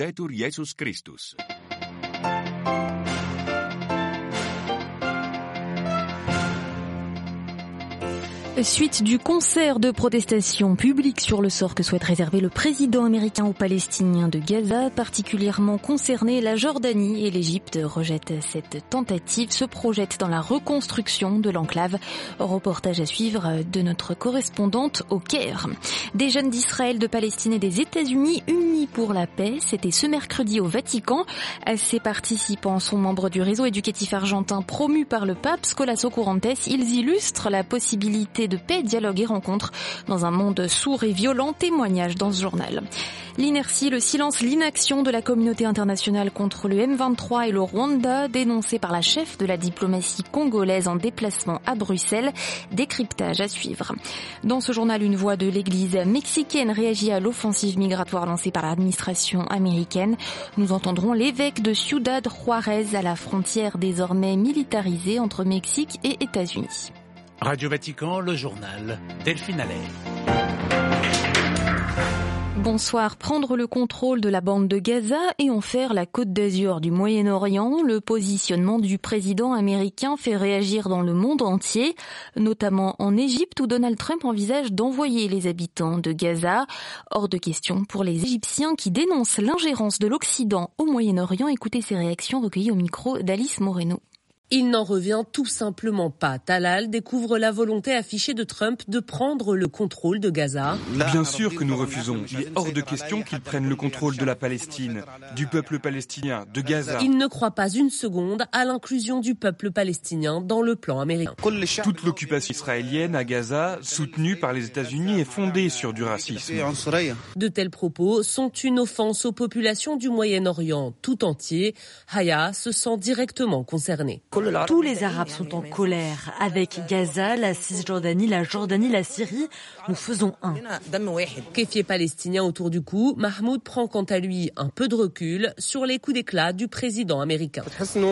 Laudetur Jesus Christus. Suite du concert de protestation publique sur le sort que souhaite réserver le président américain aux Palestiniens de Gaza, particulièrement concernés, la Jordanie et l'Égypte rejettent cette tentative, se projettent dans la reconstruction de l'enclave. Reportage à suivre de notre correspondante au Caire. Des jeunes d'Israël, de Palestine et des États-Unis unis pour la paix, c'était ce mercredi au Vatican. Ces participants sont membres du réseau éducatif argentin promu par le pape Scholas Occurrentes. Ils illustrent la possibilité de paix, dialogue et rencontre dans un monde sourd et violent, témoignage dans ce journal. L'inertie, le silence, l'inaction de la communauté internationale contre le M23 et le Rwanda, dénoncé par la chef de la diplomatie congolaise en déplacement à Bruxelles. Décryptage à suivre. Dans ce journal, une voix de l'église mexicaine réagit à l'offensive migratoire lancée par l'administration américaine. Nous entendrons l'évêque de Ciudad Juárez à la frontière désormais militarisée entre Mexique et États-Unis. Radio Vatican, le journal Delphine Allaire. Bonsoir. Prendre le contrôle de la bande de Gaza et en faire la Côte d'Azur du Moyen-Orient, le positionnement du président américain fait réagir dans le monde entier, notamment en Égypte où Donald Trump envisage d'envoyer les habitants de Gaza. Hors de question pour les Égyptiens qui dénoncent l'ingérence de l'Occident au Moyen-Orient. Écoutez ces réactions recueillies au micro d'Alice Moreno. Il n'en revient tout simplement pas. Talal découvre la volonté affichée de Trump de prendre le contrôle de Gaza. Bien sûr que nous refusons. Il est hors de question qu'ils prennent le contrôle de la Palestine, du peuple palestinien, de Gaza. Il ne croit pas une seconde à l'inclusion du peuple palestinien dans le plan américain. Toute l'occupation israélienne à Gaza, soutenue par les États-Unis, est fondée sur du racisme. De tels propos sont une offense aux populations du Moyen-Orient tout entier. Haya se sent directement concerné. Tous les Arabes sont en colère. Avec Gaza, la Cisjordanie, la Jordanie, la Syrie, nous faisons un. Kéfier palestinien autour du cou, Mahmoud prend quant à lui un peu de recul sur les coups d'éclat du président américain.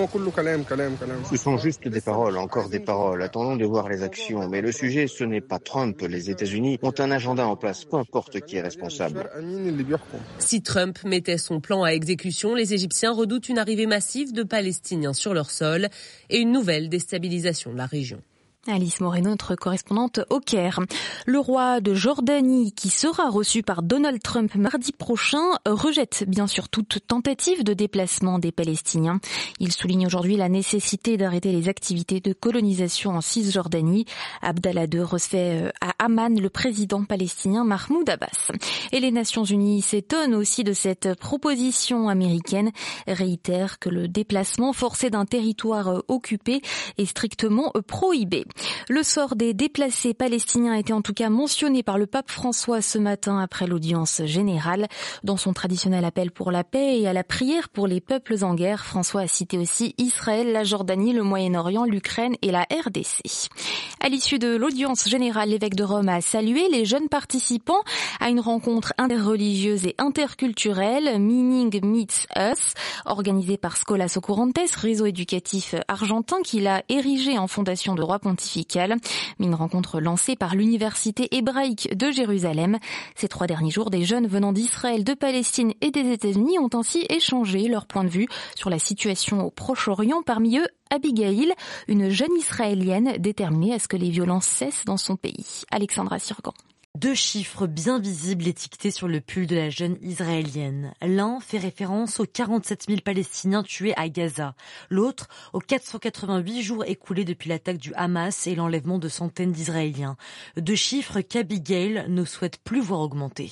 Ce sont juste des paroles, encore des paroles. Attendons de voir les actions. Mais le sujet, ce n'est pas Trump. Les États-Unis ont un agenda en place, peu importe qui est responsable. Si Trump mettait son plan à exécution, les Égyptiens redoutent une arrivée massive de Palestiniens sur leur sol et une nouvelle déstabilisation de la région. Alice Moreno, notre correspondante au Caire. Le roi de Jordanie, qui sera reçu par Donald Trump mardi prochain, rejette bien sûr toute tentative de déplacement des Palestiniens. Il souligne aujourd'hui la nécessité d'arrêter les activités de colonisation en Cisjordanie. Abdallah II reçoit à Amman le président palestinien Mahmoud Abbas. Et les Nations Unies s'étonnent aussi de cette proposition américaine, réitèrent que le déplacement forcé d'un territoire occupé est strictement prohibé. Le sort des déplacés palestiniens a été en tout cas mentionné par le pape François ce matin après l'audience générale. Dans son traditionnel appel pour la paix et à la prière pour les peuples en guerre, François a cité aussi Israël, la Jordanie, le Moyen-Orient, l'Ukraine et la RDC. À l'issue de l'audience générale, l'évêque de Rome a salué les jeunes participants à une rencontre interreligieuse et interculturelle, Meaning Meets Us, organisée par Scholas Occurrentes, réseau éducatif argentin qu'il a érigé en fondation de droit pontifical. Une rencontre lancée par l'Université hébraïque de Jérusalem. Ces 3 derniers jours, des jeunes venant d'Israël, de Palestine et des États-Unis ont ainsi échangé leur point de vue sur la situation au Proche-Orient. Parmi eux, Abigail, une jeune Israélienne déterminée à ce que les violences cessent dans son pays. Alexandra Sirgan. 2 chiffres bien visibles étiquetés sur le pull de la jeune israélienne. L'un fait référence aux 47 000 Palestiniens tués à Gaza. L'autre aux 488 jours écoulés depuis l'attaque du Hamas et l'enlèvement de centaines d'Israéliens. 2 chiffres qu'Abigail ne souhaite plus voir augmenter.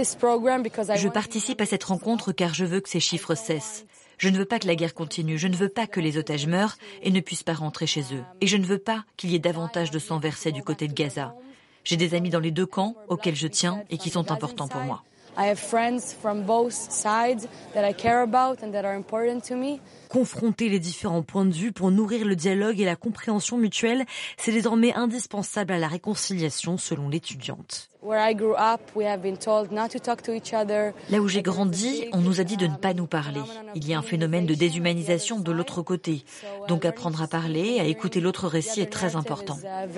Je participe à cette rencontre car je veux que ces chiffres cessent. Je ne veux pas que la guerre continue, je ne veux pas que les otages meurent et ne puissent pas rentrer chez eux. Et je ne veux pas qu'il y ait davantage de sang versé du côté de Gaza. J'ai des amis dans les 2 camps auxquels je tiens et qui sont importants pour moi. Confronter les différents points de vue pour nourrir le dialogue et la compréhension mutuelle, c'est désormais indispensable à la réconciliation selon l'étudiante. Là où j'ai grandi, on nous a dit de ne pas nous parler. Il y a un phénomène de déshumanisation de l'autre côté. Donc apprendre à parler, à écouter l'autre récit est très important.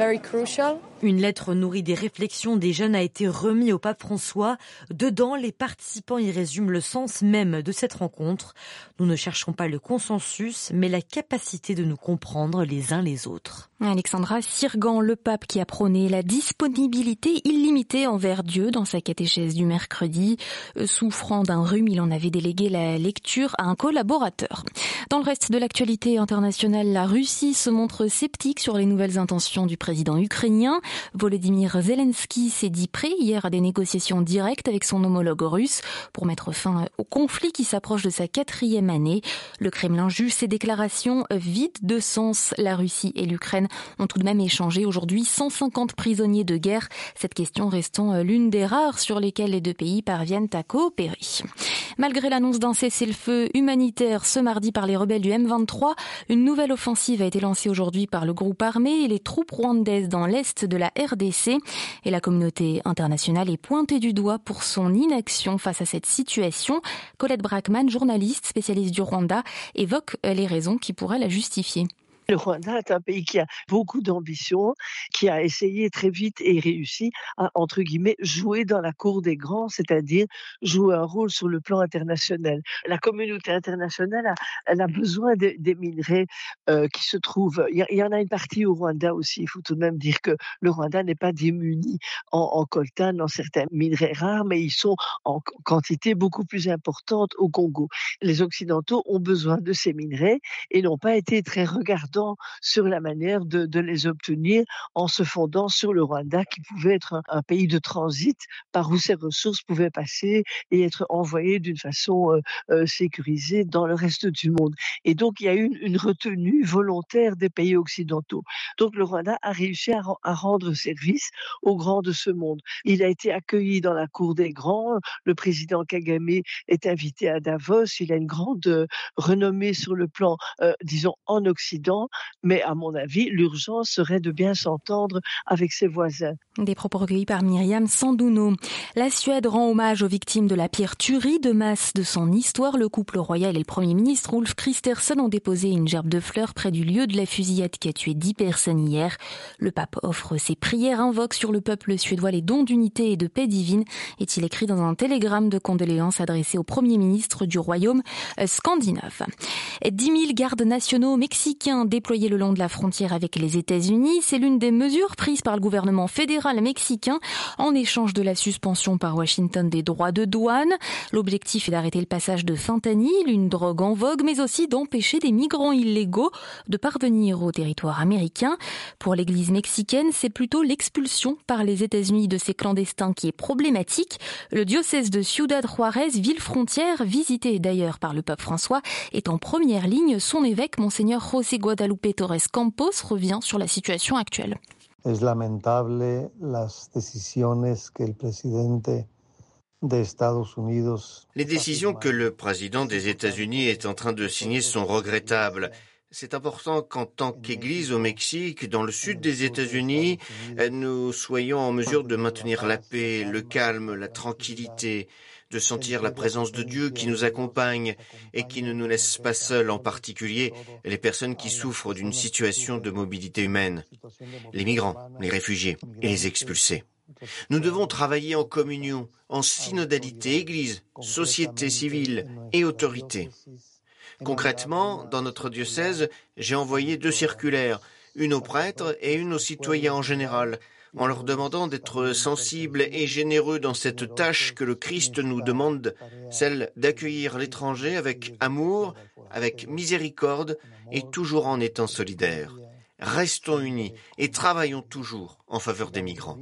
Une lettre nourrie des réflexions des jeunes a été remise au pape François. Dedans, les participants y résument le sens même de cette rencontre. Nous ne cherchons pas le consensus, mais la capacité de nous comprendre les uns les autres. Alexandra Sirgan, le pape qui a prôné la disponibilité illimitée envers Dieu dans sa catéchèse du mercredi. Souffrant d'un rhume, il en avait délégué la lecture à un collaborateur. Dans le reste de l'actualité internationale, la Russie se montre sceptique sur les nouvelles intentions du président ukrainien. Volodymyr Zelensky s'est dit prêt hier à des négociations directes avec son homologue russe pour mettre fin au conflit qui s'approche de sa 4e année. Le Kremlin juge ces déclarations vides de sens. La Russie et l'Ukraine ont tout de même échangé aujourd'hui 150 prisonniers de guerre, cette question restant l'une des rares sur lesquelles les deux pays parviennent à coopérer. Malgré l'annonce d'un cessez-le-feu humanitaire ce mardi par les rebelles du M23, une nouvelle offensive a été lancée aujourd'hui par le groupe armé et les troupes rwandaises dans l'est de la RDC. Et la communauté internationale est pointée du doigt pour son inaction face à cette situation. Colette Brackman, journaliste spécialiste du Rwanda, évoque les raisons qui pourraient la justifier. Le Rwanda est un pays qui a beaucoup d'ambition, qui a essayé très vite et réussi à, entre guillemets, jouer dans la cour des grands, c'est-à-dire jouer un rôle sur le plan international. La communauté internationale elle a besoin des minerais qui se trouvent. Il y en a une partie au Rwanda aussi. Il faut tout de même dire que le Rwanda n'est pas démuni en coltan, dans certains minerais rares, mais ils sont en quantité beaucoup plus importante au Congo. Les Occidentaux ont besoin de ces minerais et n'ont pas été très regardants sur la manière de les obtenir en se fondant sur le Rwanda qui pouvait être un pays de transit par où ces ressources pouvaient passer et être envoyées d'une façon sécurisée dans le reste du monde. Et donc il y a eu une retenue volontaire des pays occidentaux. Donc le Rwanda a réussi à rendre service aux grands de ce monde. Il a été accueilli dans la cour des grands. Le président Kagame est invité à Davos. Il a une grande renommée sur le plan, disons, en Occident. Mais à mon avis, l'urgence serait de bien s'entendre avec ses voisins. Des propos recueillis par Myriam Sandouno. La Suède rend hommage aux victimes de la pire tuerie de masse de son histoire. Le couple royal et le Premier ministre Ulf Kristersson ont déposé une gerbe de fleurs près du lieu de la fusillade qui a tué 10 personnes hier. Le pape offre ses prières, invoque sur le peuple suédois les dons d'unité et de paix divine, est-il écrit dans un télégramme de condoléances adressé au Premier ministre du royaume scandinave. 10 000 gardes nationaux mexicains déployés le long de la frontière avec les États-Unis, c'est l'une des mesures prises par le gouvernement fédéral mexicain en échange de la suspension par Washington des droits de douane. L'objectif est d'arrêter le passage de fentanyl, une drogue en vogue, mais aussi d'empêcher des migrants illégaux de parvenir au territoire américain. Pour l'Église mexicaine, c'est plutôt l'expulsion par les États-Unis de ces clandestins qui est problématique. Le diocèse de Ciudad Juárez, ville frontière, visité d'ailleurs par le pape François, est en première ligne. Son évêque, Monseigneur José Guadalupe Torres Campos, revient sur la situation actuelle. Es lamentable las decisiones que el presidente de Estados Unidos. Les décisions que le président des États-Unis est en train de signer sont regrettables. C'est important qu'en tant qu'Église au Mexique, dans le sud des États-Unis, nous soyons en mesure de maintenir la paix, le calme, la tranquillité, de sentir la présence de Dieu qui nous accompagne et qui ne nous laisse pas seuls, en particulier les personnes qui souffrent d'une situation de mobilité humaine, les migrants, les réfugiés et les expulsés. Nous devons travailler en communion, en synodalité, Église, société civile et autorité. Concrètement, dans notre diocèse, j'ai envoyé 2 circulaires, une aux prêtres et une aux citoyens en général, en leur demandant d'être sensibles et généreux dans cette tâche que le Christ nous demande, celle d'accueillir l'étranger avec amour, avec miséricorde et toujours en étant solidaires. Restons unis et travaillons toujours en faveur des migrants.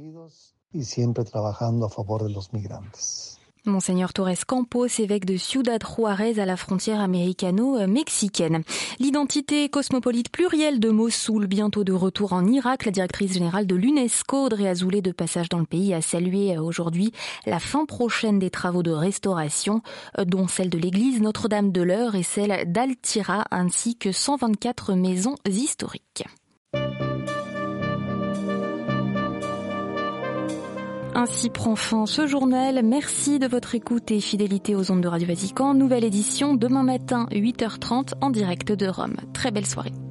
Monseigneur Torres Campos, évêque de Ciudad Juárez à la frontière américano-mexicaine. L'identité cosmopolite plurielle de Mossoul, bientôt de retour en Irak. La directrice générale de l'UNESCO, Audrey Azoulay, de passage dans le pays, a salué aujourd'hui la fin prochaine des travaux de restauration, dont celle de l'église Notre-Dame de l'Eure et celle d'Al-Tira, ainsi que 124 maisons historiques. Ainsi prend fin ce journal. Merci de votre écoute et fidélité aux ondes de Radio Vatican. Nouvelle édition demain matin 8h30 en direct de Rome. Très belle soirée.